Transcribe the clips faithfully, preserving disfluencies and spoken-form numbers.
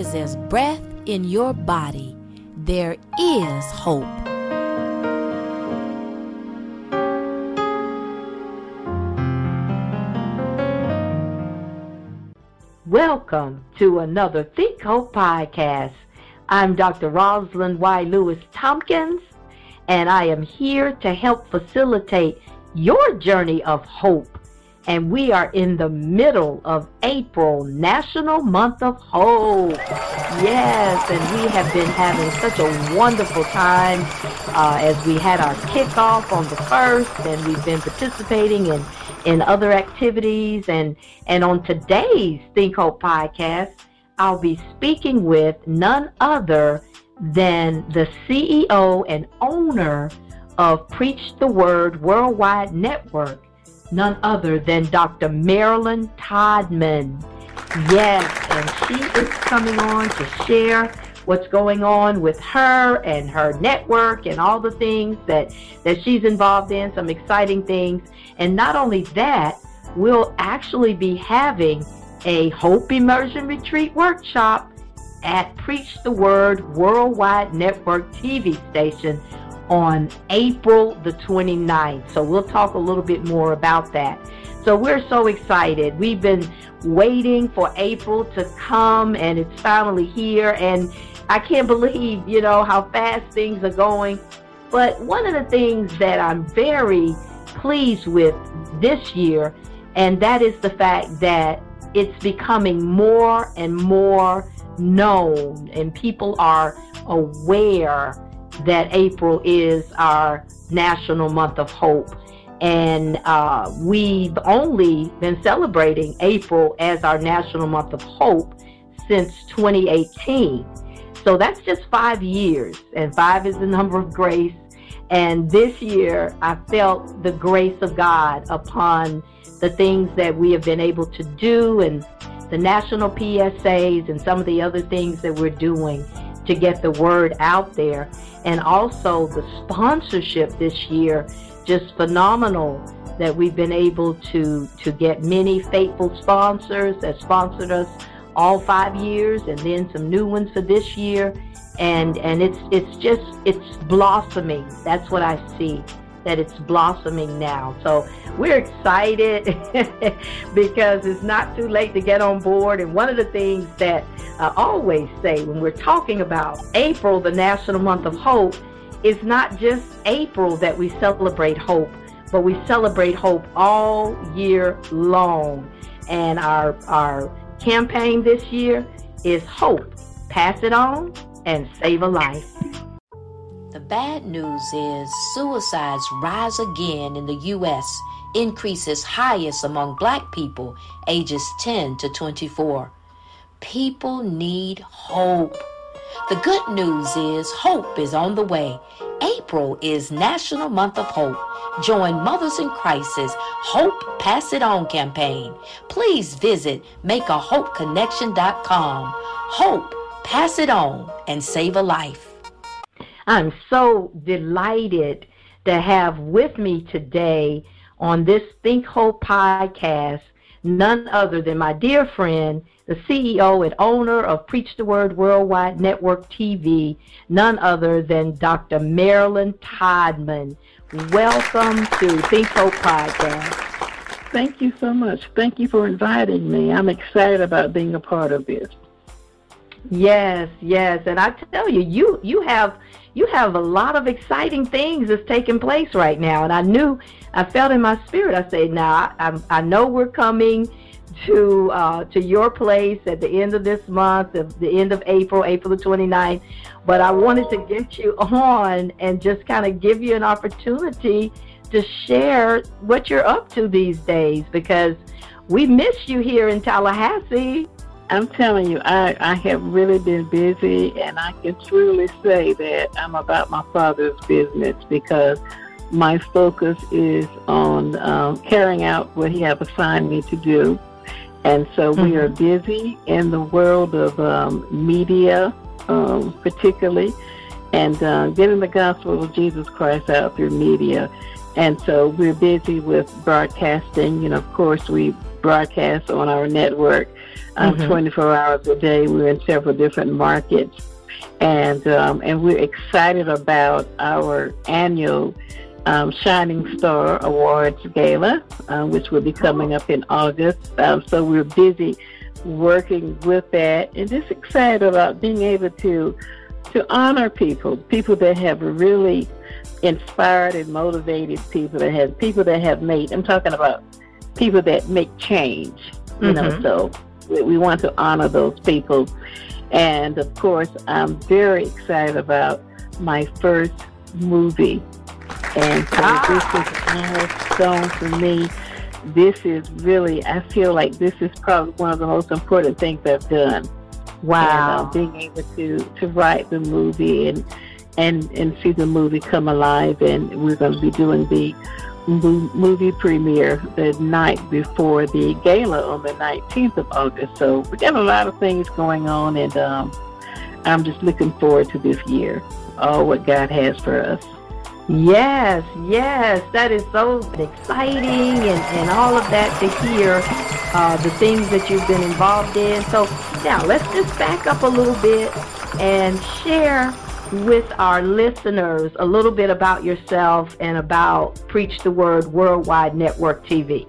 as there's breath in your body, there is hope. Welcome to another Think Hope podcast. I'm Doctor Rosalind Y. Lewis Tompkins, and I am here to help facilitate your journey of hope. And we are in the middle of April, National Month of Hope. Yes, and we have been having such a wonderful time uh, as we had our kickoff on the first, and we've been participating in, in other activities. And, and on today's Think Hope podcast, I'll be speaking with none other than the C E O and owner of Preach the Word Worldwide Network, none other than Doctor Marilyn Todman. Yes, and she is coming on to share what's going on with her and her network and all the things that, that she's involved in, some exciting things. And not only that, we'll actually be having a Hope Immersion Retreat workshop at Preach the Word Worldwide Network T V station on April the twenty-ninth. So we'll talk a little bit more about that. So we're so excited. We've been waiting for April to come, and it's finally here. And I can't believe, you know, how fast things are going. But one of the things that I'm very pleased with this year, and that is the fact that it's becoming more and more known, and people are aware that April is our National Month of Hope. And uh, we've only been celebrating April as our National Month of Hope since twenty eighteen. So that's just five years, and five is the number of grace. And this year, I felt the grace of God upon the things that we have been able to do, and the national P S As and some of the other things that we're doing to get the word out there. And also the sponsorship this year, just phenomenal, that we've been able to, to get many faithful sponsors that sponsored us all five years, and then some new ones for this year. And and it's it's just, it's blossoming. That's what I see, that it's blossoming now. So we're excited because it's not too late to get on board. And one of the things that I always say when we're talking about April, the National Month of Hope, is not just April that we celebrate hope, but we celebrate hope all year long. And our, our campaign this year is Hope, Pass It On, and Save a Life. The bad news is suicides rise again in the U S, increases highest among Black people ages ten to twenty-four. People need hope. The good news is hope is on the way. April is National Month of Hope. Join Mothers in Crisis Hope Pass It On campaign. Please visit make a hope connection dot com. Hope, pass it on, and save a life. I'm so delighted to have with me today on this Think Hope podcast none other than my dear friend, the C E O and owner of Preach the Word Worldwide Network T V, none other than Doctor Marilyn Todman. Welcome to Think Hope podcast. Thank you so much. Thank you for inviting me. I'm excited about being a part of this. Yes, yes, and I tell you, you you have you have a lot of exciting things that's taking place right now, and I knew, I felt in my spirit. I said, now I, I, I know we're coming to uh, to your place at the end of this month, at the end of April, April the twenty-ninth, but I wanted to get you on and just kind of give you an opportunity to share what you're up to these days, because we miss you here in Tallahassee. I'm telling you, I, I have really been busy, and I can truly say that I'm about my Father's business, because my focus is on um, carrying out what He has assigned me to do. And so mm-hmm. we are busy in the world of um, media, um, particularly, and uh, getting the gospel of Jesus Christ out through media. And so we're busy with broadcasting. You know, of course, we broadcast on our network um, Mm-hmm. twenty-four hours a day. We're in several different markets. And um, and we're excited about our annual um, Shining Star Awards Gala, uh, which will be coming up in August. Um, so we're busy working with that, and just excited about being able to to honor people, people that have really inspired and motivated people, that have people that have made. I'm talking about people that make change. You know, Mm-hmm. so we, we want to honor those people. And, of course, I'm very excited about my first movie. And so Ah. this is a milestone for me. This is really, I feel like this is probably one of the most important things I've done. Wow. And, uh, being able to, to write the movie and, and, and see the movie come alive. And we're going to be doing the movie premiere the night before the gala on the nineteenth of August. So we got a lot of things going on, and um, I'm just looking forward to this year, all what God has for us. Yes, yes, that is so exciting, and, and all of that to hear uh, the things that you've been involved in. So now let's just back up a little bit and share with our listeners a little bit about yourself and about Preach the Word Worldwide Network T V.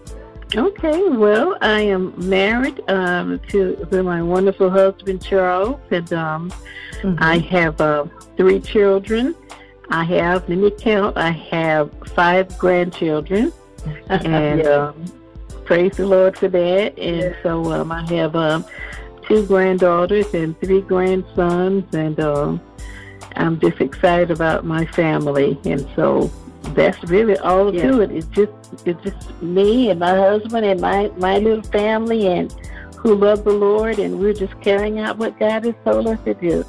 Okay, well, I am married um, to, to my wonderful husband, Charles, and um, Mm-hmm. I have uh, three children. I have, let me count, I have five grandchildren, and um, praise the Lord for that. And so um, I have um, two granddaughters and three grandsons, and um, I'm just excited about my family. And so that's really all Yeah. to it. It's just it's just me and my husband and my, my little family, and who love the Lord, and we're just carrying out what God has told us to do.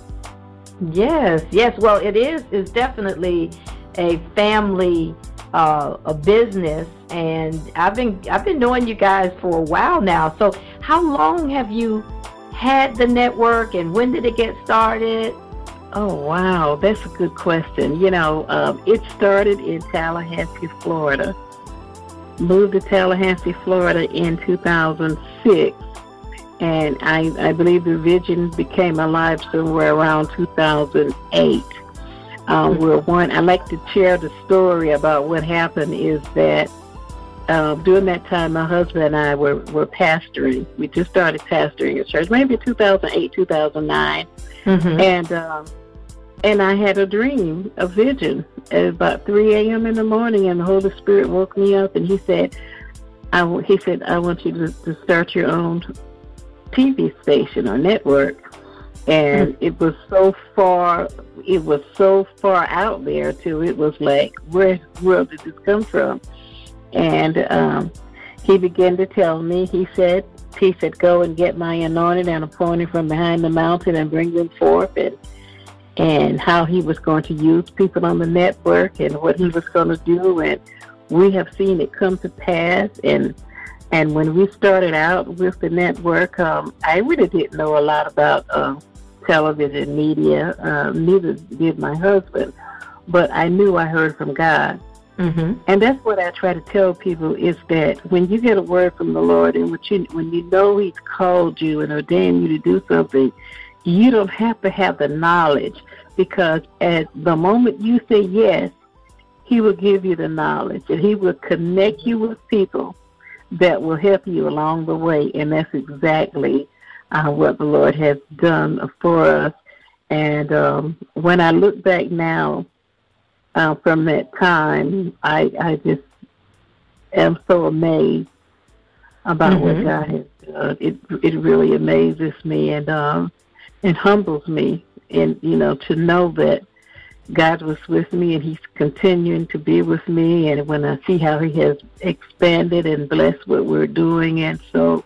Yes, yes. Well, it is is definitely a family, uh, a business, and I've been I've been knowing you guys for a while now. So, how long have you had the network, and when did it get started? Oh, wow, that's a good question. You know, um, it started in Tallahassee, Florida. Moved to Tallahassee, Florida in two thousand six. And I, I believe the vision became alive somewhere around two thousand eight. Um, where one, I like to share the story about what happened is that uh, during that time, my husband and I were, were pastoring. We just started pastoring a church, maybe two thousand eight, two thousand nine. Mm-hmm. And um, and I had a dream, a vision, at about three a.m. in the morning, and the Holy Spirit woke me up, and he said, I, w- he said, I want you to, to start your own T V station or network. And it was so far, it was so far out there too. It was like, where, where did this come from? And um, he began to tell me, he said, he said, go and get my anointed and appointed from behind the mountain and bring them forth, and and how he was going to use people on the network and what he was going to do. And we have seen it come to pass. And And when we started out with the network, um, I really didn't know a lot about uh, television media. Uh, neither did my husband. But I knew I heard from God. Mm-hmm. And that's what I try to tell people, is that when you get a word from the Lord, and what you, when you know He's called you and ordained you to do something, you don't have to have the knowledge, because at the moment you say yes, He will give you the knowledge, and He will connect you with people that will help you along the way. And that's exactly uh, what the Lord has done for us. And um, when I look back now uh, from that time, I, I just am so amazed about Mm-hmm. what God has done. It it really amazes me, and um, it humbles me, and you know, to know that God was with me, and He's continuing to be with me. And when I see how He has expanded and blessed what we're doing, and so,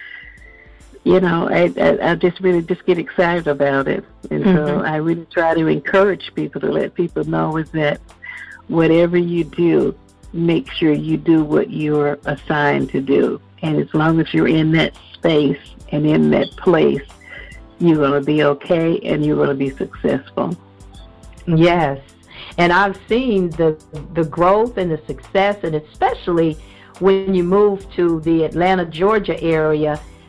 you know, I, I, I just really just get excited about it. And Mm-hmm. so I really try to encourage people, to let people know is that whatever you do, make sure you do what you're assigned to do. And as long as you're in that space and in that place, you're going to be okay, and you're going to be successful. Yes, and I've seen the the growth and the success, and especially when you move to the Atlanta, Georgia area,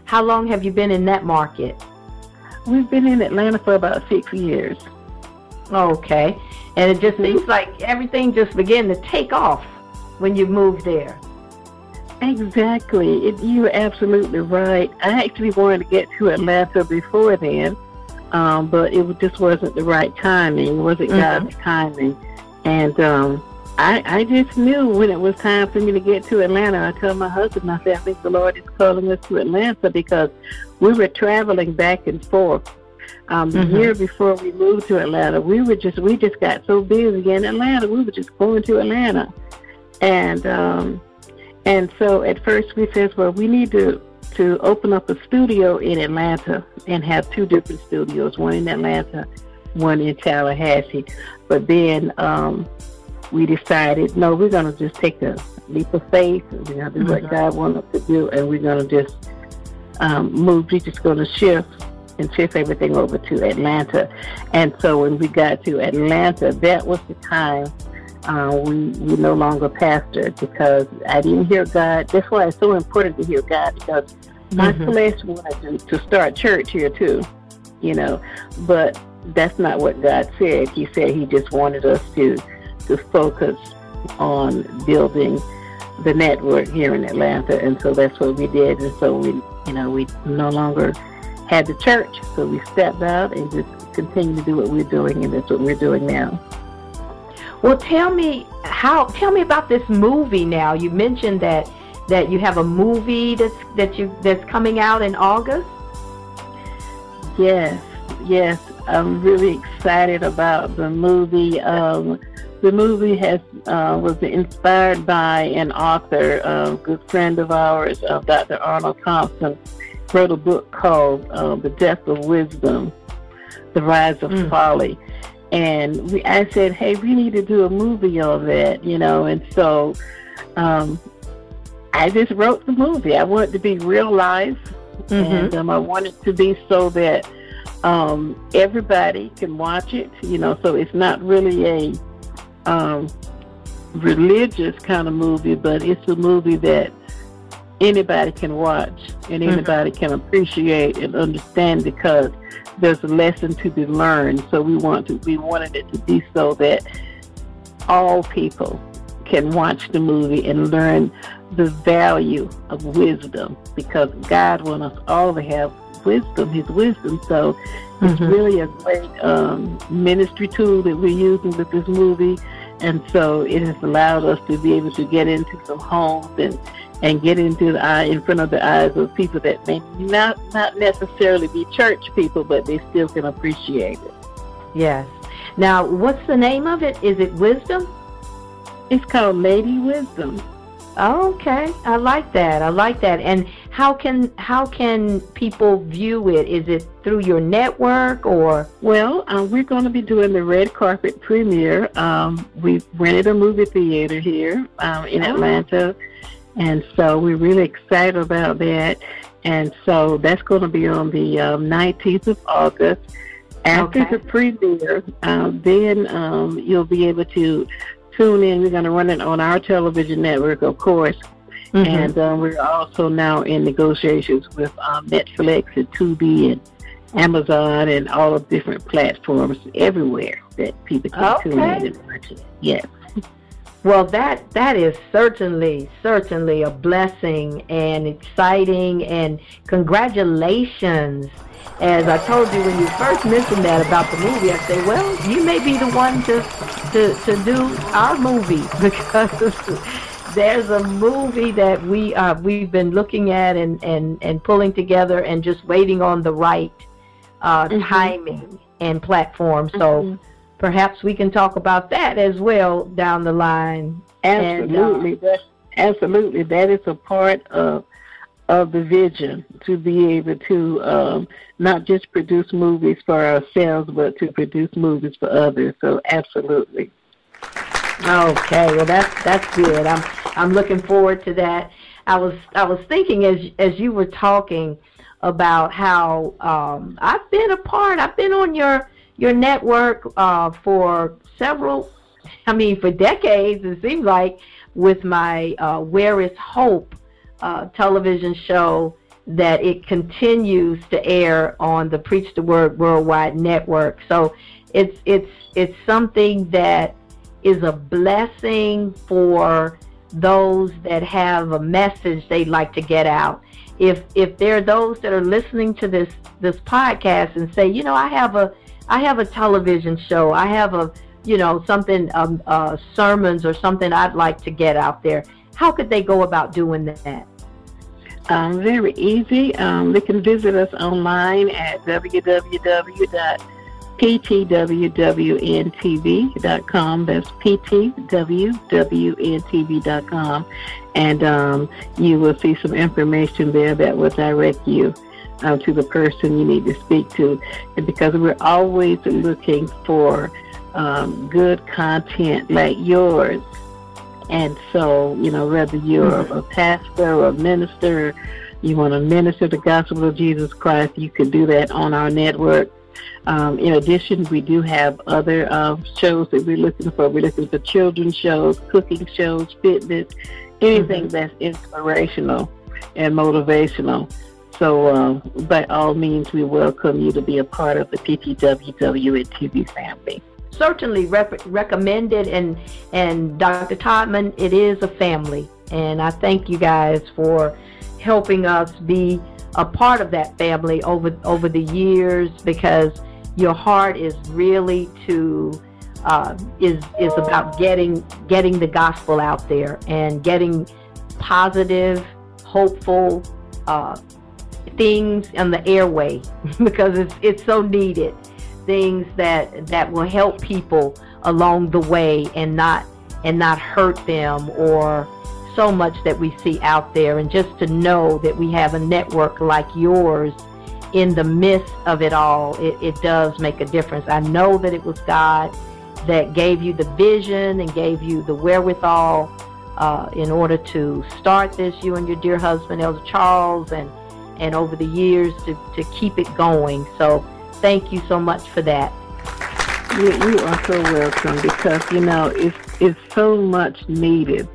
how long have you been in that market? We've been in Atlanta for about six years. Okay. And it just seems like everything just began to take off when you moved there. Exactly. It, you're absolutely right. I actually wanted to get to Atlanta before then, um, but it just wasn't the right timing. It wasn't mm-hmm. God's timing. And um, I, I just knew when it was time for me to get to Atlanta. I told my husband, I said, I think the Lord is calling us to Atlanta, because we were traveling back and forth. Um, the mm-hmm. year before we moved to Atlanta, we were just we just got so busy in Atlanta. We were just going to Atlanta, and um, and so at first we said, well, we need to to open up a studio in Atlanta and have two different studios, one in Atlanta, one in Tallahassee. But then um, we decided, no, we're going to just take a leap of faith. We're going to do mm-hmm. what God wanted us to do, and we're going to just um, move. We're just going to shift. and shift everything over to Atlanta. And so when we got to Atlanta, that was the time uh, we, we no longer pastored, because I didn't hear God. That's why it's so important to hear God, because my mm-hmm. flesh wanted to, to start church here too, you know, but that's not what God said. He said he just wanted us to, to focus on building the network here in Atlanta. And so that's what we did. And so we, you know, we no longer had the church, so we stepped out and just continued to do what we're doing, and that's what we're doing now. Well, tell me how. Tell me about this movie. Now, you mentioned that that you have a movie that's that you that's coming out in August. Yes, yes, I'm really excited about the movie. Um, the movie has uh, was inspired by an author, a good friend of ours, uh, Doctor Arnold Thompson. Wrote a book called uh, The Death of Wisdom, The Rise of mm. Folly. And we, I said, hey, we need to do a movie on that, you know. And so um, I just wrote the movie. I want it to be real life. Mm-hmm. And um, I want it to be so that um, everybody can watch it, you know. So it's not really a um, religious kind of movie, but it's a movie that anybody can watch and anybody mm-hmm. can appreciate and understand, because there's a lesson to be learned. So we want to we wanted it to be so that all people can watch the movie and learn the value of wisdom, because God wants us all to have wisdom, his wisdom. So mm-hmm. it's really a great um, ministry tool that we're using with this movie. And so it has allowed us to be able to get into some homes and and get into the eye, in front of the eyes of people that may not, not necessarily be church people, but they still can appreciate it. Yes. Now, what's the name of it? Is it Wisdom? It's called Lady Wisdom. Oh, okay. I like that. I like that. And how can how can people view it? Is it through your network or? Well, uh, we're going to be doing the red carpet premiere. Um, we've rented a movie theater here um, in oh. Atlanta. And so we're really excited about that. And so that's going to be on the um, nineteenth of August. After okay. the premiere, um, then um, you'll be able to tune in. We're going to run it on our television network, of course. Mm-hmm. And um, we're also now in negotiations with um, Netflix and Tubi and Amazon and all of different platforms everywhere that people can okay. tune in and watch it. Yes. Well, that that is certainly, certainly a blessing and exciting, and congratulations. As I told you when you first mentioned that about the movie, I said, well, you may be the one to to, to do our movie, because there's a movie that we, uh, we've been looking at and, and, and pulling together and just waiting on the right uh, mm-hmm. timing and platform. So. Mm-hmm. Perhaps we can talk about that as well down the line. Absolutely, and, uh, that, absolutely. That is a part of of the vision, to be able to um, not just produce movies for ourselves, but to produce movies for others. So, absolutely. Okay, well that's that's good. I'm I'm looking forward to that. I was I was thinking as as you were talking about how um, I've been a part. I've been on your. your network uh, for several, I mean, for decades, it seems like, with my uh, Where is Hope uh, television show that it continues to air on the Preach the Word Worldwide Network. So it's it's it's something that is a blessing for those that have a message they'd like to get out. If if there are those that are listening to this this podcast and say, you know, I have a I have a television show, I have a you know something um, uh, sermons or something I'd like to get out there, how could they go about doing that? Um, very easy. Um, they can visit us online at w w w dot p t w w n t v dot com. That's p t w w n t v dot com. And um, you will see some information there that will direct you uh, to the person you need to speak to. And because we're always looking for um, good content like yours. And so, you know, whether you're a pastor or a minister, you want to minister the gospel of Jesus Christ, you can do that on our network. Um, in addition, we do have other uh, shows that we're looking for. We're looking for children's shows, cooking shows, fitness, anything mm-hmm. that's inspirational and motivational. So uh, by all means, we welcome you to be a part of the P T W W N T V family. Certainly rep- recommended, and and Doctor Todman, it is a family, and I thank you guys for helping us be a part of that family over over the years, because your heart is really to uh, is is about getting getting the gospel out there and getting positive, hopeful uh, things on the airway because it's it's so needed. Things that that will help people along the way and not and not hurt them, or so much that we see out there. And just to know that we have a network like yours in the midst of it all, it, it does make a difference. I know that it was God that gave you the vision and gave you the wherewithal uh, in order to start this, you and your dear husband, Elder Charles, and and over the years to, to keep it going. So thank you so much for that. You, you are so welcome, because, you know, it's, it's so much needed,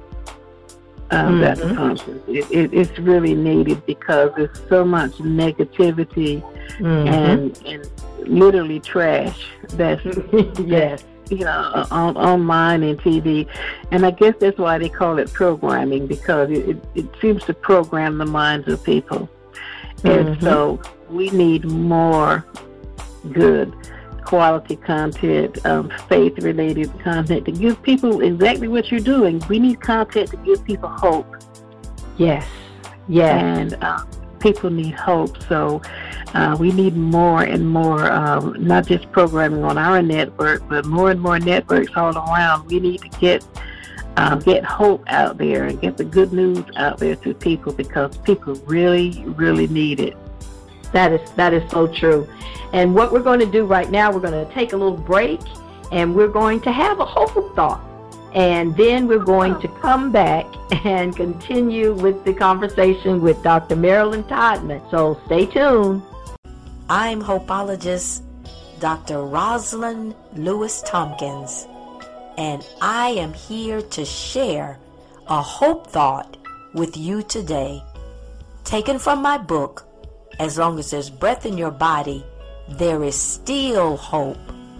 um, mm-hmm. that conference. It, it, it's really needed because there's so much negativity mm-hmm. and, and literally trash that's, yes. you know, on, online and T V. And I guess that's why they call it programming, because it, it, it seems to program the minds of people. And mm-hmm. so we need more good quality content, um, faith-related content to give people exactly what you're doing. We need content to give people hope. Yes, yes. And uh, people need hope, so uh, we need more and more, um, not just programming on our network, but more and more networks all around. We need to get uh, get hope out there and get the good news out there to people, because people really, really need it. That is that is so true. And what we're going to do right now, we're going to take a little break, and we're going to have a hope thought. And then we're going to come back and continue with the conversation with Doctor Marilyn Todman. So stay tuned. I'm hopeologist Doctor Rosalind Lewis Tompkins, and I am here to share a hope thought with you today, taken from my book, As Long as There's Breath in Your Body, There Is Still Hope,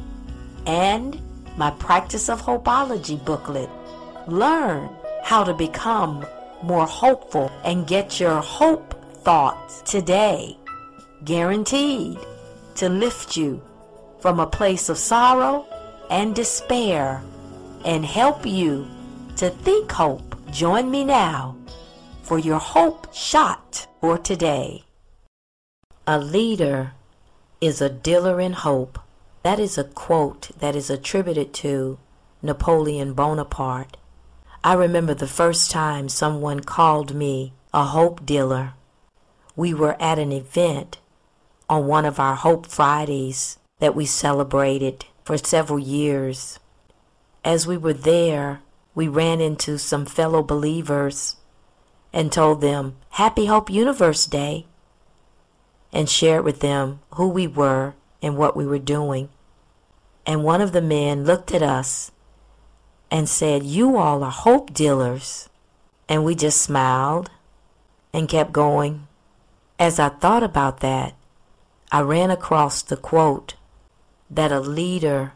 and my Practice of Hopeology booklet. Learn how to become more hopeful and get your hope thoughts today, guaranteed to lift you from a place of sorrow and despair and help you to think hope. Join me now for your hope shot for today. A leader is a dealer in hope. That is a quote that is attributed to Napoleon Bonaparte. I remember the first time someone called me a hope dealer. We were at an event on one of our Hope Fridays that we celebrated for several years. As we were there, we ran into some fellow believers and told them Happy Hope Universe Day, and shared with them who we were and what we were doing. And one of the men looked at us and said, "You all are hope dealers." And we just smiled and kept going. As I thought about that, I ran across the quote that a leader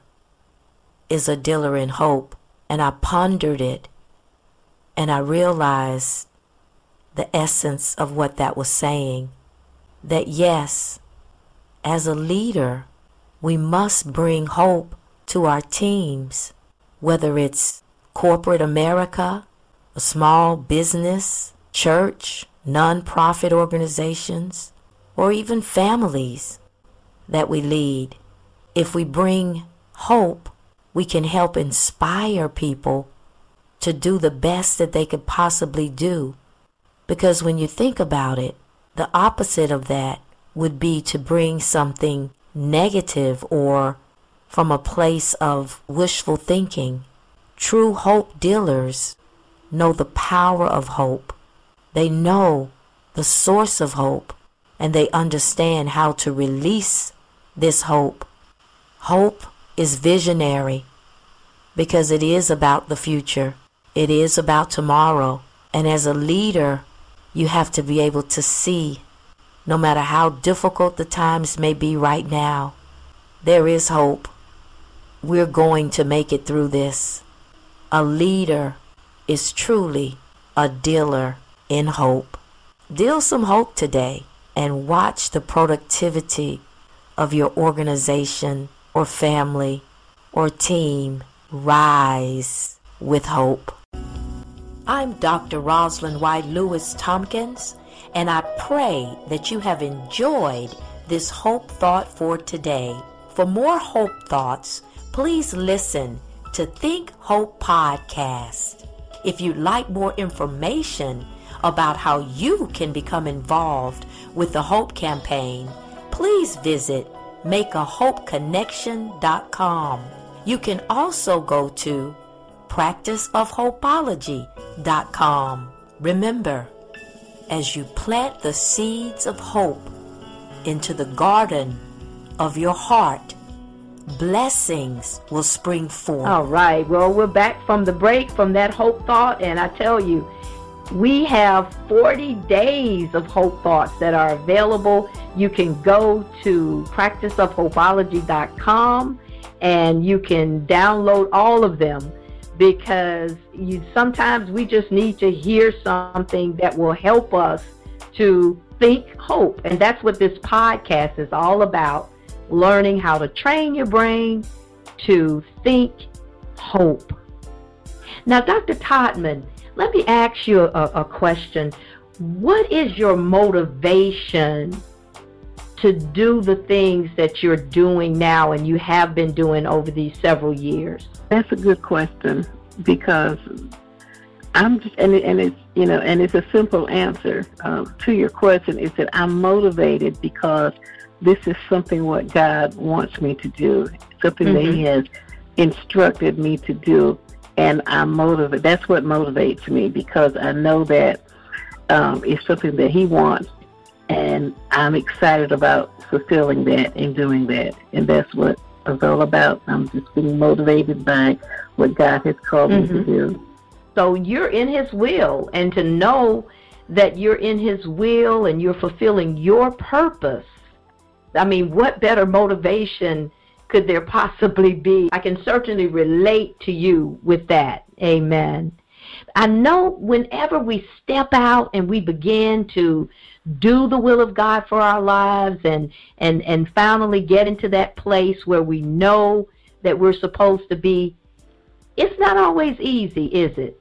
is a dealer in hope, and I pondered it, and I realized the essence of what that was saying. That yes, as a leader, we must bring hope to our teams, whether it's corporate America, a small business, church, nonprofit organizations, or even families that we lead. If we bring hope, we can help inspire people to do the best that they could possibly do. Because when you think about it, the opposite of that would be to bring something negative or from a place of wishful thinking. True hope dealers know the power of hope. They know the source of hope, and they understand how to release this hope. Hope is visionary because it is about the future. It is about tomorrow. And as a leader, you have to be able to see, no matter how difficult the times may be right now, there is hope. We're going to make it through this. A leader is truly a dealer in hope. Deal some hope today and watch the productivity of your organization or family or team rise with hope. I'm Doctor Rosalind White Lewis Tompkins, and I pray that you have enjoyed this Hope Thought for today. For more Hope Thoughts, please listen to Think Hope Podcast. If you'd like more information about how you can become involved with the Hope Campaign, please visit make a hope connection dot com. You can also go to practice of hopeology dot com. Remember, as you plant the seeds of hope into the garden of your heart, blessings will spring forth. All right. Well, we're back from the break from that hope thought, and I tell you, we have forty days of hope thoughts that are available. You can go to practice of hopeology dot com and you can download all of them, because you sometimes we just need to hear something that will help us to think hope. And that's what this podcast is all about, learning how to train your brain to think hope. Now, Doctor Todman, let me ask you a, a question. What is your motivation to do the things that you're doing now and you have been doing over these several years? That's a good question, because I'm just, and, it, and it's, you know, and it's a simple answer um, to your question, is that I'm motivated because this is something what God wants me to do, something mm-hmm. that He has instructed me to do, and I'm motivated. That's what motivates me, because I know that um, it's something that He wants, and I'm excited about fulfilling that and doing that, and that's what it's all about. I'm just being motivated by what God has called mm-hmm. me to do. So you're in His will, and to know that you're in His will and you're fulfilling your purpose, I mean, what better motivation could there possibly be? I can certainly relate to you with that. Amen. I know whenever we step out and we begin to do the will of God for our lives and, and, and finally get into that place where we know that we're supposed to be, it's not always easy, is it?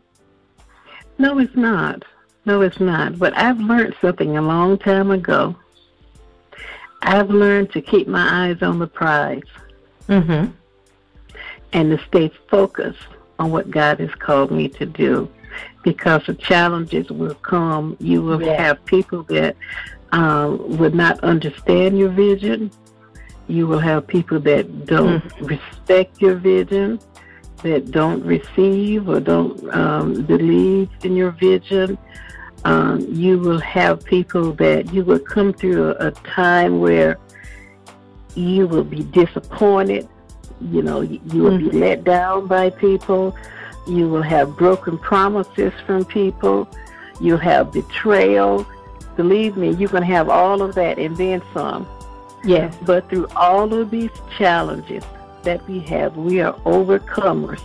No, it's not. No, it's not. But I've learned something a long time ago. I've learned to keep my eyes on the prize mm-hmm. and to stay focused on what God has called me to do, because the challenges will come. You will yeah. have people that um, would not understand your vision. You will have people that don't mm-hmm. respect your vision, that don't receive or don't um, believe in your vision. Um, you will have people that you will come through a, a time where you will be disappointed. You know, you, you will mm-hmm. be let down by people. You will have broken promises from people. You'll have betrayal. believe me, you can have all of that and then some. Yes. But through all of these challenges that we have, we are overcomers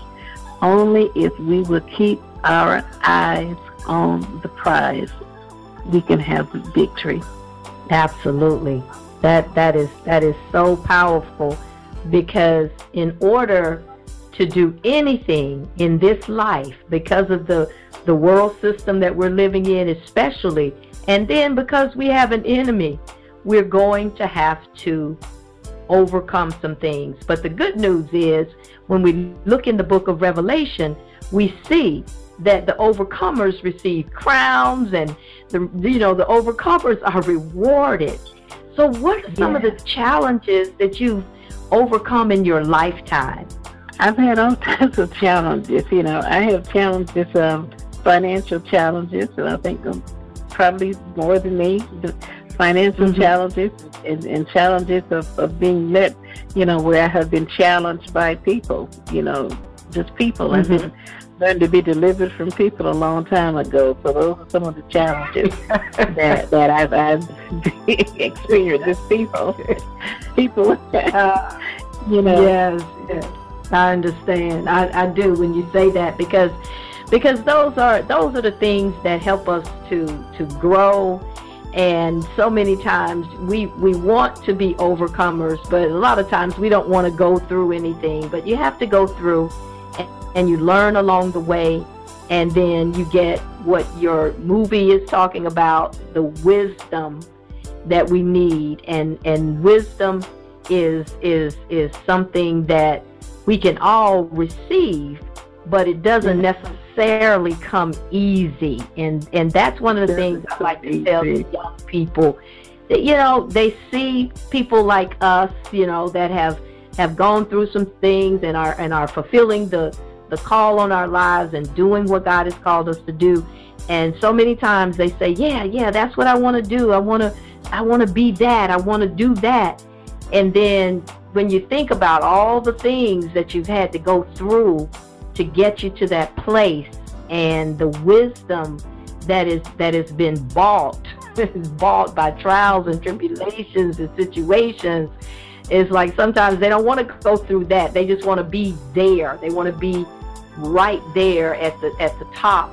only if we will keep our eyes on the prize. We can have the victory. Absolutely. That that is that is so powerful, because in order to do anything in this life, because of the the world system that we're living in especially, and then because we have an enemy, we're going to have to overcome some things. But the good news is, when we look in the book of Revelation, we see that the overcomers receive crowns, and the you know the overcomers are rewarded. So what are some yeah. of the challenges that you've overcome in your lifetime? I've had all types of challenges. You know, I have challenges, um, financial challenges, and I think um, probably more than me, the financial mm-hmm. challenges and, and challenges of, of being let, you know, where I have been challenged by people, you know, just people. Mm-hmm. I've been learned to be delivered from people a long time ago. So those are some of the challenges that that I've, I've experienced. Just people, people, uh, you know. Yes, yes, I understand. I, I do when you say that, because because those are those are the things that help us to to grow. And so many times we we want to be overcomers, but a lot of times we don't want to go through anything. But you have to go through, and you learn along the way, and then you get what your movie is talking about, the wisdom that we need. And and wisdom is is is something that we can all receive, but it doesn't necessarily come easy. And and that's one of the things I like to tell the young people, that, you know, they see people like us, you know, that have have gone through some things and are and are fulfilling the the call on our lives and doing what God has called us to do. And so many times they say, yeah, yeah, that's what I want to do. I want to, I want to be that. I want to do that. And then when you think about all the things that you've had to go through to get you to that place, and the wisdom that is that has been bought, is bought by trials and tribulations and situations, it's like sometimes they don't want to go through that. They just want to be there. They want to be right there at the at the top.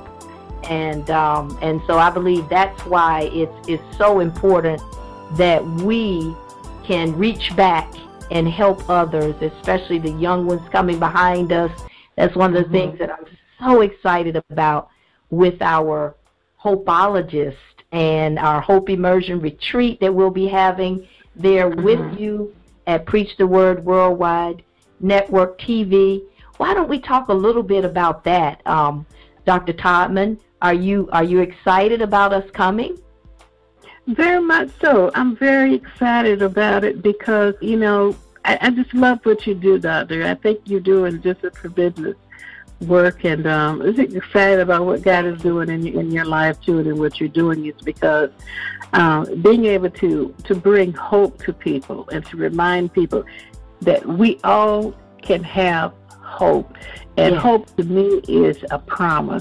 And um, and so I believe that's why it's it's so important that we can reach back and help others, especially the young ones coming behind us. That's one of the mm-hmm. things that I'm so excited about with our Hopeologist and our Hope Immersion Retreat that we'll be having there mm-hmm. with you at Preach the Word Worldwide Network T V. Why don't we talk a little bit about that, um, Doctor Todman? Are you are you excited about us coming? Very much so. I'm very excited about it because, you know, I, I just love what you do, Doctor. I think you're doing just a tremendous work, and um, I'm excited about what God is doing in, in your life, too, and what you're doing is because um, being able to, to bring hope to people and to remind people that we all can have hope. And yeah. hope to me is a promise.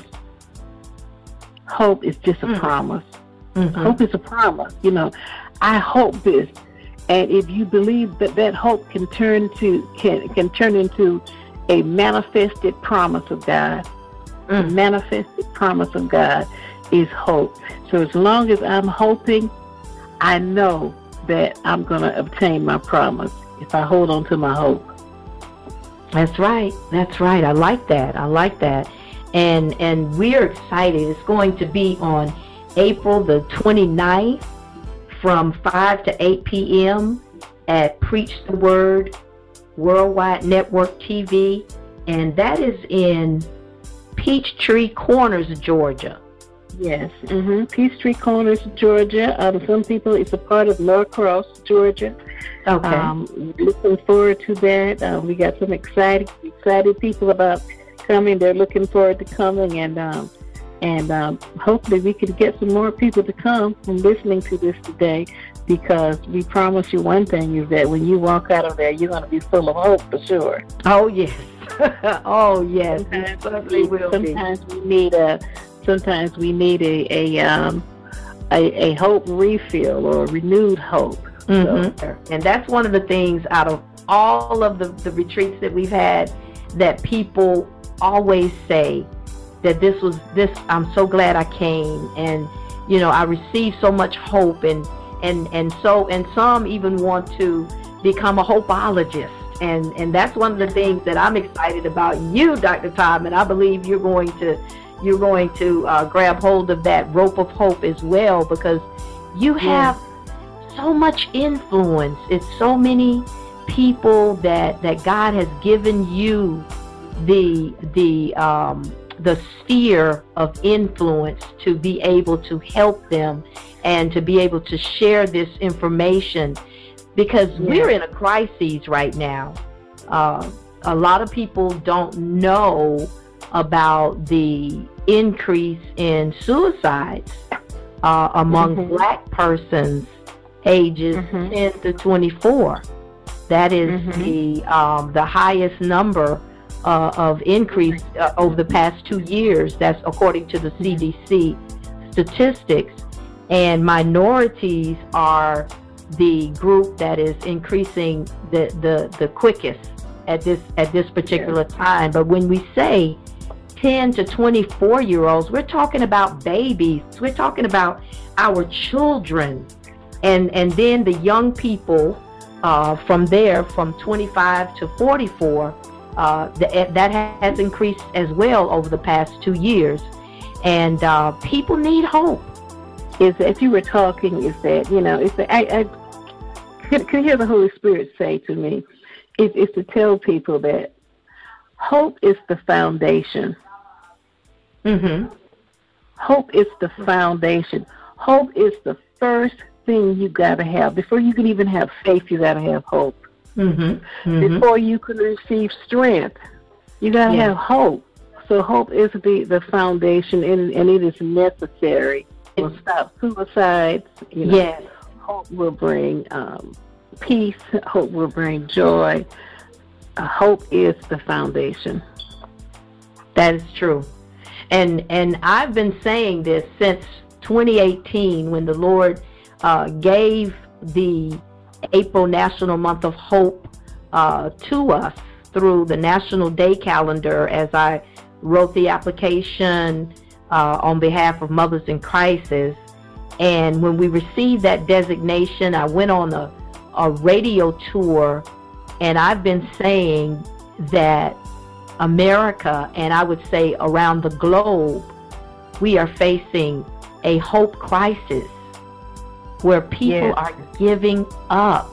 Hope is just a mm. promise. Mm-hmm. Hope is a promise. You know, I hope this, and if you believe that that hope can turn to can can turn into a manifested promise of God. Mm. The manifested promise of God is hope. So as long as I'm hoping, I know that I'm going to obtain my promise if I hold on to my hope. That's right. That's right. I like that. I like that. And and we're excited. It's going to be on April the twenty-ninth from five to eight p.m. at Preach the Word Worldwide Network T V. And that is in Peachtree Corners, Georgia. Yes, mm-hmm. Peachtree Corners, Georgia. Um, some people, it's a part of Norcross, Georgia. Okay. Um, looking forward to that. Uh, we got some excited, excited people about coming. They're looking forward to coming, and um, and um, hopefully we can get some more people to come from listening to this today. Because we promise you one thing is that when you walk out of there, you're going to be full of hope for sure. Oh yes, oh yes. Sometimes, we, will sometimes we need a, sometimes we need a, a um, a, a hope refill or a renewed hope. Mm-hmm. So. And that's one of the things out of all of the, the retreats that we've had that people always say that this was this I'm so glad I came, and you know I received so much hope, and and and so and some even want to become a hopeologist, and and that's one of the things that I'm excited about you, Doctor Tom, and I believe you're going to you're going to uh, grab hold of that rope of hope as well, because you have yeah. so much influence. It's so many people that that God has given you the the um the sphere of influence to be able to help them and to be able to share this information, because yeah. we're in a crisis right now. Uh, a lot of people don't know about the increase in suicides uh, among mm-hmm. black persons ages mm-hmm. ten to twenty-four. That is mm-hmm. the um, the highest number uh, of increase uh, over the past two years. That's according to the C D C statistics. And minorities are the group that is increasing the, the, the quickest at this at this particular yeah. time. But when we say ten to twenty-four year olds, we're talking about babies. We're talking about our children, and and then the young people. Uh, from there, from twenty-five to forty-four, uh, th- that has increased as well over the past two years. And uh, people need hope. Is if you were talking, is that, you know, it's that I, I could, could hear the Holy Spirit say to me, is, is to tell people that hope is the foundation. Mm-hmm. Hope is the foundation. Hope is the first thing you got to have. Before you can even have faith, you got to have hope. Mm-hmm. Mm-hmm. Before you can receive strength, you got to yeah. have hope. So hope is the, the foundation, and, and it is necessary. It will stop suicides. You know, yes. Hope will bring um, peace. Hope will bring joy. Uh, hope is the foundation. That is true. And, and I've been saying this since twenty eighteen, when the Lord Uh, gave the April National Month of Hope uh, to us through the National Day Calendar, as I wrote the application uh, on behalf of Mothers in Crisis. And when we received that designation, I went on a, a radio tour, and I've been saying that America, and I would say around the globe, we are facing a hope crisis, where people yes. are giving up.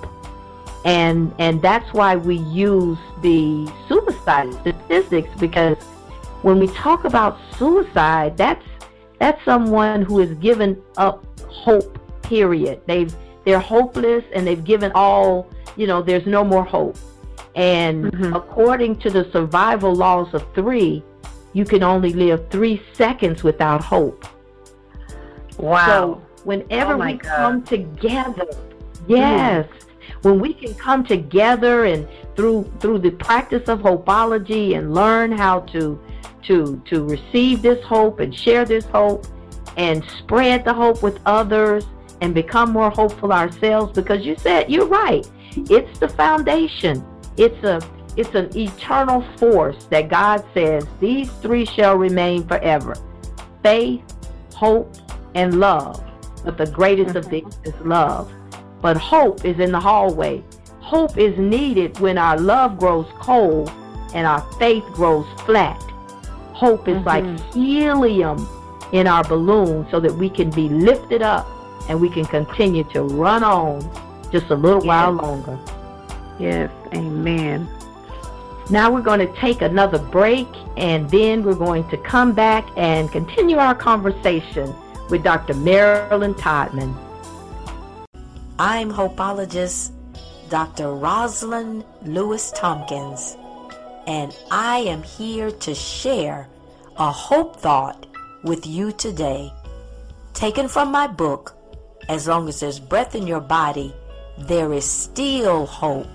And and that's why we use the suicide statistics, because when we talk about suicide, that's that's someone who has given up hope, period. They've they're hopeless, and they've given all, you know, there's no more hope. And mm-hmm. according to the survival laws of three, you can only live three seconds without hope. Wow. So, whenever oh we God. come together, yes, mm. when we can come together and through through the practice of hopeology and learn how to to to receive this hope and share this hope and spread the hope with others and become more hopeful ourselves, because you said, you're right, it's the foundation. It's a it's an eternal force that God says these three shall remain forever: faith, hope, and love. But the greatest of these is love. But hope is in the hallway. Hope is needed when our love grows cold and our faith grows flat. Hope is mm-hmm. like helium in our balloon, so that we can be lifted up and we can continue to run on just a little yes. while longer. Yes, amen. Now we're going to take another break, and then we're going to come back and continue our conversation with Doctor Marilyn Todman. I'm hopeologist Doctor Rosalind Lewis Tompkins, and I am here to share a hope thought with you today, taken from my book, As Long as There's Breath in Your Body, There Is Still Hope,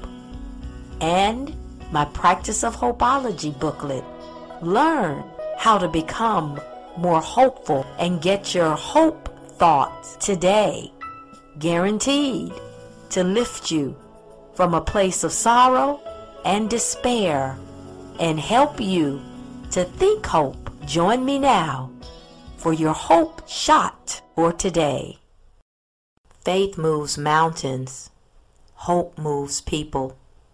and my Practice of Hopeology booklet. Learn how to become more hopeful and get your hope thoughts today, guaranteed to lift you from a place of sorrow and despair and help you to think hope. Join me now for your hope shot for today. Faith moves mountains. Hope moves people.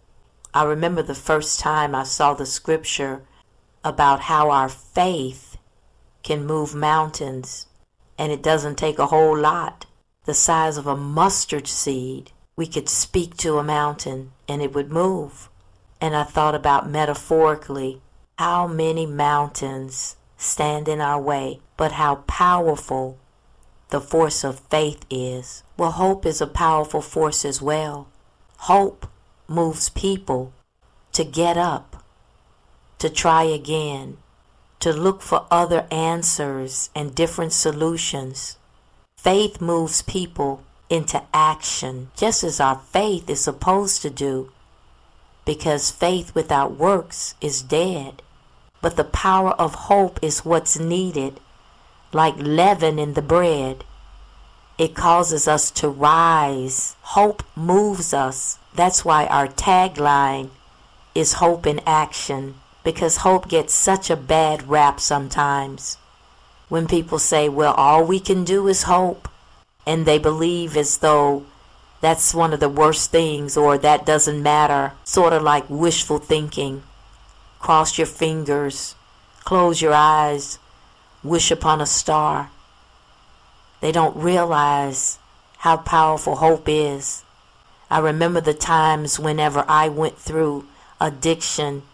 I remember the first time I saw the scripture about how our faith can move mountains, and it doesn't take a whole lot. The size of a mustard seed, we could speak to a mountain and it would move. And I thought about metaphorically how many mountains stand in our way, but how powerful the force of faith is. Well, hope is a powerful force as well. Hope moves people to get up, to try again, to look for other answers and different solutions. Faith moves people into action, just as our faith is supposed to do, because faith without works is dead. But the power of hope is what's needed, like leaven in the bread. It causes us to rise. Hope moves us. That's why our tagline is hope in action, because hope gets such a bad rap sometimes. When people say, well, all we can do is hope, and they believe as though that's one of the worst things, or that doesn't matter, sort of like wishful thinking. Cross your fingers, close your eyes, wish upon a star. They don't realize how powerful hope is. I remember the times whenever I went through addiction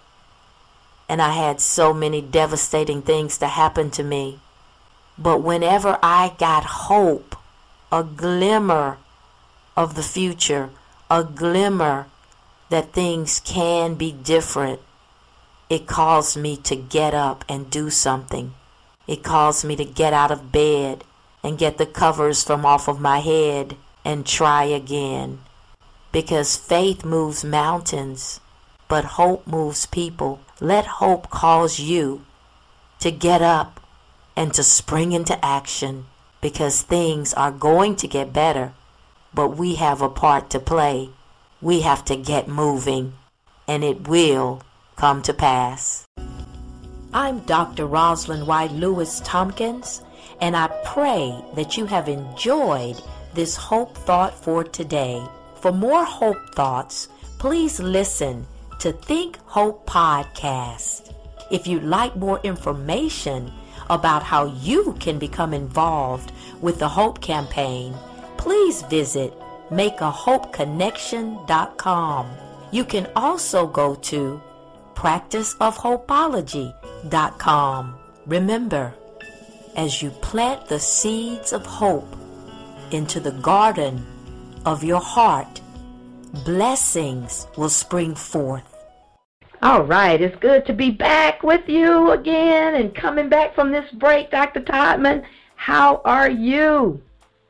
and I had so many devastating things to happen to me. But whenever I got hope, a glimmer of the future, a glimmer that things can be different, it caused me to get up and do something. It caused me to get out of bed and get the covers from off of my head and try again. Because faith moves mountains, but hope moves people. Let hope cause you to get up and to spring into action, because things are going to get better, but we have a part to play. We have to get moving, and it will come to pass. I'm Doctor Rosalind Y. Lewis Tompkins, and I pray that you have enjoyed this Hope Thought for today. For more Hope Thoughts, please listen to Think Hope Podcast. If you'd like more information about how you can become involved with the Hope Campaign, please visit make a hope connection dot com. You can also go to practice of hopeology dot com. Remember, as you plant the seeds of hope into the garden of your heart, blessings will spring forth. All right, it's good to be back with you again and coming back from this break. Doctor Todman, how are you?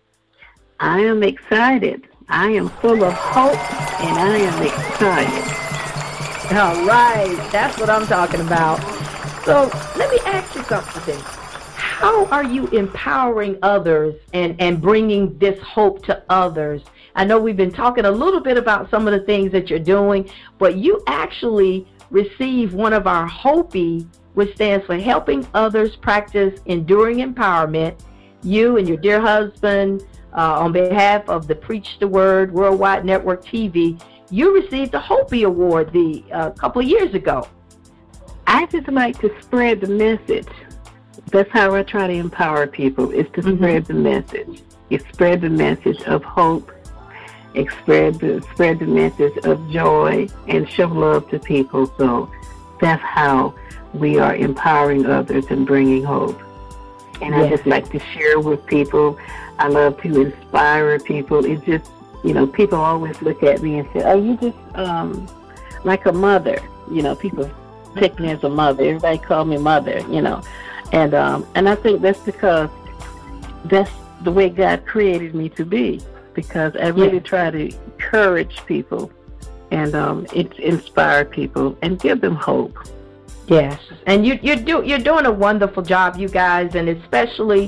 I am excited. I am full of hope, and I am excited. All right, that's what I'm talking about. So let me ask you something. How are you empowering others and, and bringing this hope to others? I know we've been talking a little bit about some of the things that you're doing, but you actually received one of our HOPE, which stands for Helping Others Practice Enduring Empowerment. You and your dear husband, uh, on behalf of the Preach the Word Worldwide Network T V, you received the HOPE Award the uh, couple of years ago. I just like to spread the message. That's how I try to empower people, is to mm-hmm. spread the message. You spread the message of hope, spread the, spread the message of joy, and show love to people. So that's how we are empowering others and bringing hope. And yes. I just like to share with people. I love to inspire people. It just, you know, people always look at me and say, oh, you just um, like a mother. You know, people take me as a mother. Everybody call me mother, you know. And um, and I think that's because that's the way God created me to be, because I really yeah. try to encourage people and um, it, inspire people and give them hope. Yes, and you, you do, you're doing a wonderful job, you guys, and especially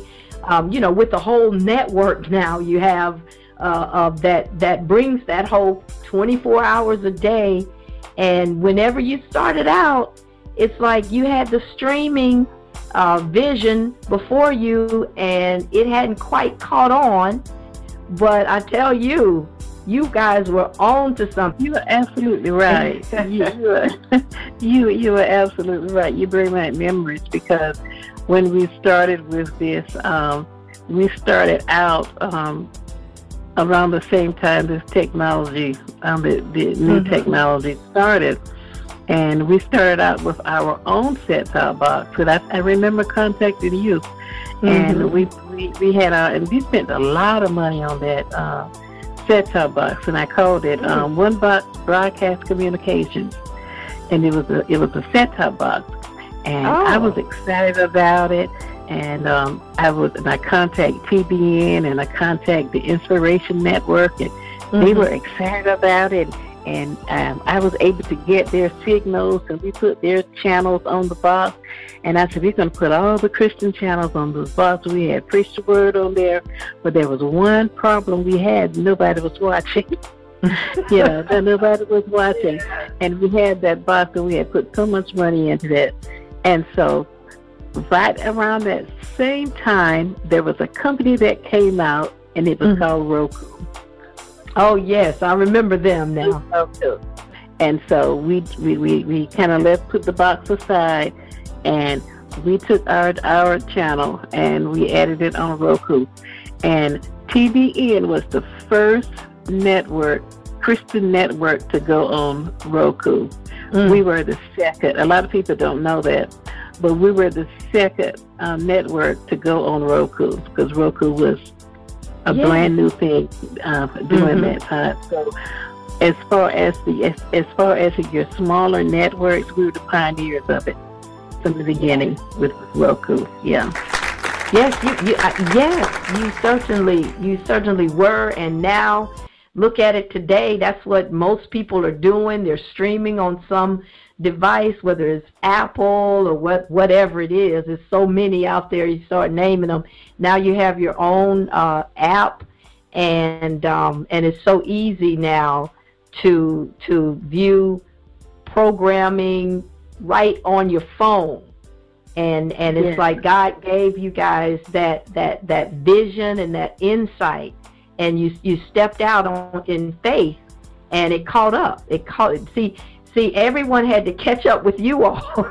um, you know, with the whole network now, you have uh, of that that brings that whole twenty-four hours a day. And whenever you started out, it's like you had the streaming uh, vision before you, and it hadn't quite caught on. But I tell you, you guys were on to something. You are absolutely right. you, you, are, you, you are absolutely right. You bring back memories, because when we started with this, um, we started out um, around the same time this technology, um, the, the new mm-hmm. technology started. And we started out with our own set-top box. And I, I remember contacting you. Mm-hmm. And we, we, we had our, and we spent a lot of money on that uh, set-top box. And I called it um, One Box Broadcast Communications. And it was a, it was a set-top box. And oh. I was excited about it. And um, I was, and I contacted T B N, and I contacted the Inspiration Network, and mm-hmm. they were excited about it. And um, I was able to get their signals, and we put their channels on the box. And I said, we're going to put all the Christian channels on the box. We had Preach the Word on there, but there was one problem we had: nobody was watching. yeah, nobody was watching, and we had that box, and we had put so much money into that, and so. Right around that same time, there was a company that came out, and it was mm-hmm. called Roku. Oh, yes, I remember them now. And so we we, we, we kind of left, put the box aside, and we took our our channel, and we added it on Roku. And T B N was the first network, Christian network, to go on Roku. Mm. We were the second. A lot of people don't know that. But we were the second um, network to go on Roku, because Roku was a yeah. brand new thing uh, during mm-hmm. that time. So, as far as the as, as far as your smaller networks, we were the pioneers of it from the beginning with Roku. Yeah. Yes, you, you uh, yes, you certainly you certainly were, and now look at it today. That's what most people are doing. They're streaming on some device, whether it's Apple or what, whatever it is. There's so many out there. You start naming them. Now you have your own uh, app, and um, and it's so easy now to to view programming right on your phone. And and it's yeah. like God gave you guys that that that vision and that insight, and you you stepped out on in faith, and it caught up. It caught. See. See, everyone had to catch up with you all.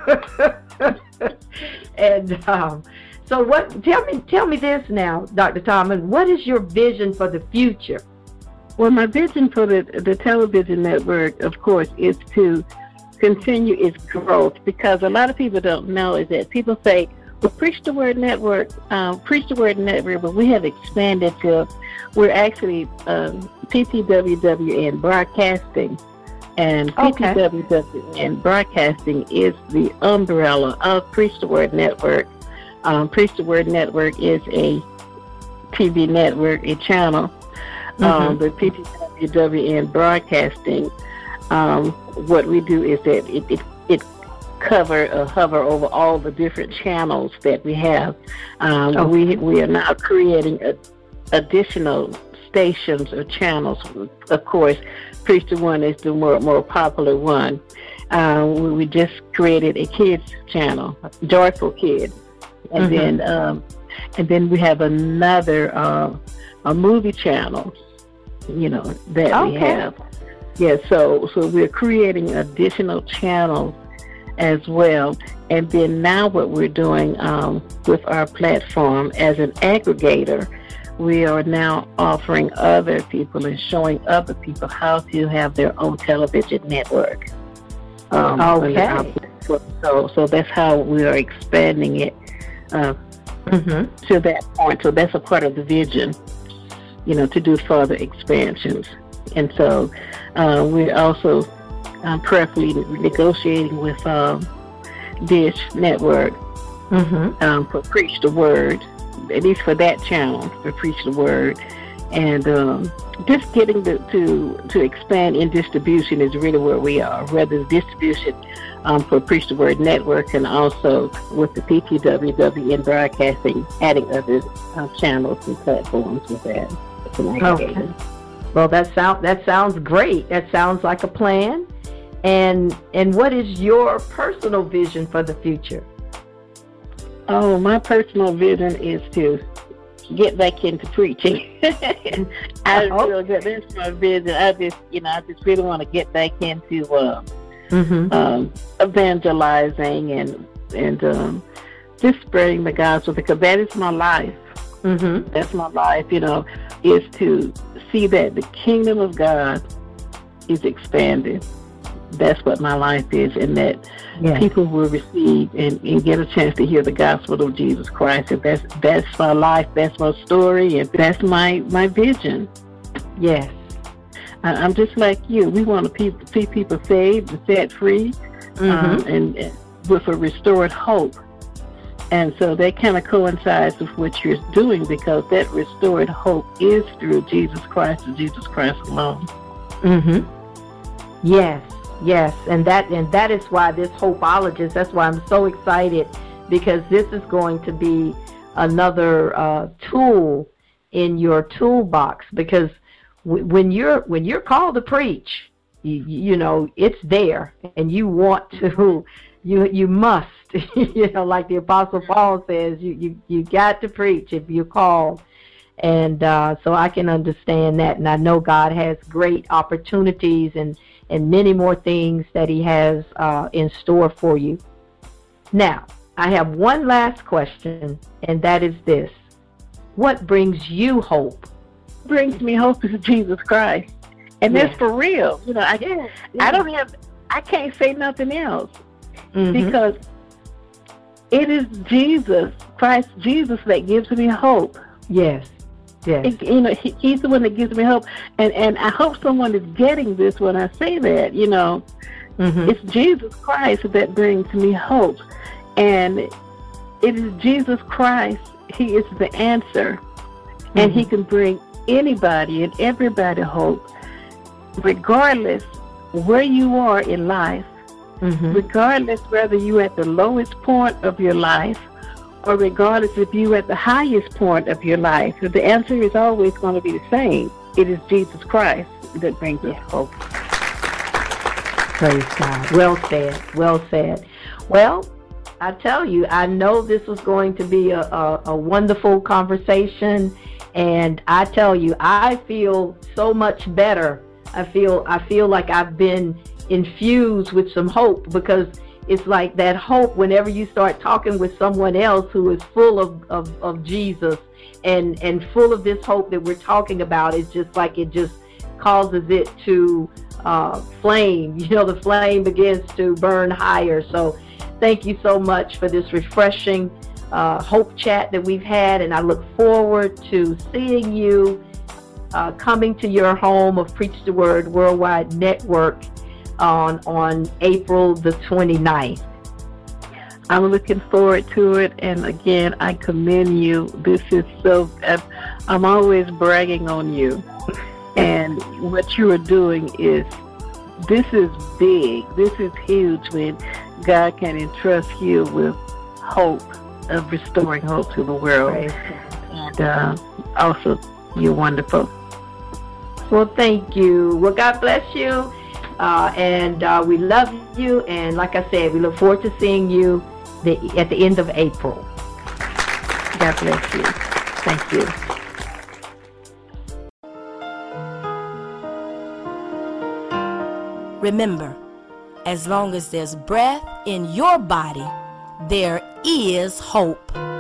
and um, so, what? Tell me, tell me this now, Doctor Thomas. What is your vision for the future? Well, my vision for the the television network, of course, is to continue its growth, because a lot of people don't know is that people say, "Well, Preach the Word Network, um, Preach the Word Network," but we have expanded to we're actually um, P T W W N Broadcasting. And okay. P T W W N Broadcasting is the umbrella of Preach the Word Network. Um, Preach the Word Network is a T V network, a channel. Mm-hmm. Um, the P T W W N Broadcasting, um, what we do is that it, it, it cover or hover over all the different channels that we have. Um, okay. we, we are now creating a, additional stations or channels. Of course, Preach the One is the more more popular one. Uh, we, we just created a kids channel, Joyful Kids, and mm-hmm. then um, and then we have another uh, a movie channel, you know, that okay. we have. Yeah, so so we're creating additional channels as well. And then now what we're doing um, with our platform as an aggregator, we are now offering other people and showing other people how to have their own television network. Um, okay. So, so that's how we are expanding it uh, mm-hmm. to that point. So that's a part of the vision, you know, to do further expansions. And so uh, we're also um, prayerfully negotiating with um, Dish Network mm-hmm. um, for Preach the Word, at least for that channel, for Preach the Word. And um, just getting to, to to expand in distribution is really where we are, whether it's distribution um, for Preach the Word Network and also with the P T W W N Broadcasting, adding other uh, channels and platforms with that. Okay. Well, that sound that sounds great. That sounds like a plan. And and what is your personal vision for the future? Oh, my personal vision is to get back into preaching. I Oh. feel good. That's my vision. I just, you know, I just really want to get back into uh, Mm-hmm. um, evangelizing and and um, just spreading the gospel, because that is my life. Mm-hmm. That's my life. You know, is to see that the kingdom of God is expanded. That's what my life is, and that Yes. people will receive and, and get a chance to hear the gospel of Jesus Christ. And that's that's my life, that's my story, and that's my, my vision. Yes. I, I'm just like you. We want to pe- see people saved and set free, Mm-hmm. um, and, and with a restored hope. And so that kind of coincides with what you're doing, because that restored hope is through Jesus Christ and Jesus Christ alone. Mm-hmm. Yes, yes, and that and that is why this Hopeologist, that's why I'm so excited, because this is going to be another uh, tool in your toolbox. Because w- when you're when you're called to preach, you, you know it's there, and you want to, you you must, you know, like the Apostle Paul says, you you you got to preach if you're called. And uh, so I can understand that, and I know God has great opportunities and, and many more things that He has uh, in store for you. Now, I have one last question, and that is this. What brings you hope? What brings me hope is Jesus Christ. And Yes. that's for real. You know, I, Yes, I don't have, I can't say nothing else, Mhm. because it is Jesus, Christ Jesus, that gives me hope. Yes, yes. It, you know, he, he's the one that gives me hope, and and I hope someone is getting this when I say that. You know, Mhm. it's Jesus Christ that brings me hope, and it is Jesus Christ. He is the answer, and He Mhm. can bring anybody and everybody hope, regardless where you are in life, Mhm. regardless whether you're at the lowest point of your life, or regardless if you're at the highest point of your life. The answer is always going to be the same. It is Jesus Christ that brings us hope. Praise God. Well said. Well said. Well, I tell you, I know this was going to be a, a, a wonderful conversation, and I tell you, I feel so much better. I feel I feel like I've been infused with some hope, because it's like that hope whenever you start talking with someone else who is full of, of, of Jesus and, and full of this hope that we're talking about. It's just like it just causes it to uh, flame. You know, the flame begins to burn higher. So thank you so much for this refreshing uh, hope chat that we've had, and I look forward to seeing you uh, coming to your home of Preach the Word Worldwide Network on on April the twenty-ninth. I'm looking forward to it, and again, I commend you. This is so, I'm always bragging on you, and what you are doing is, this is big, this is huge, when God can entrust you with hope, of restoring hope to the world. Praise And uh, also, you're wonderful. Well, thank you. Well, God bless you. Uh, and uh, we love you. And like I said, we look forward to seeing you the, at the end of April. God bless you. Thank you. Remember, as long as there's breath in your body, there is hope.